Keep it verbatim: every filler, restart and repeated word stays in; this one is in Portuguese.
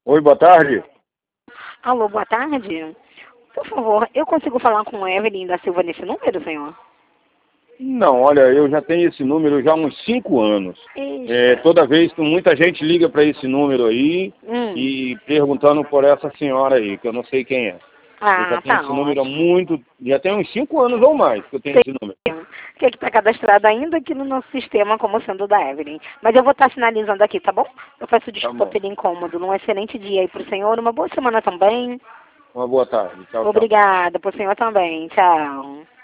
Oi, boa tarde. Alô, boa tarde. Por favor, eu consigo falar com Evelyn da Silva nesse número, senhor? Não, olha, eu já tenho esse número já há uns cinco anos. É, Eita. toda vez que muita gente liga para esse número aí Hum. e perguntando por essa senhora aí, que eu não sei quem é. Eu já Ah, tenho tá esse número há ótimo. muito, já tem uns cinco anos ou mais que eu tenho Sei esse número. que está cadastrado ainda aqui no nosso sistema como sendo da Evelyn. Mas eu vou estar finalizando aqui, tá bom? Eu peço Tá desculpa bom. pelo incômodo. Um excelente dia aí pro senhor. Uma boa semana também. Uma boa tarde. Tchau, tchau. Obrigada pro senhor também. Tchau.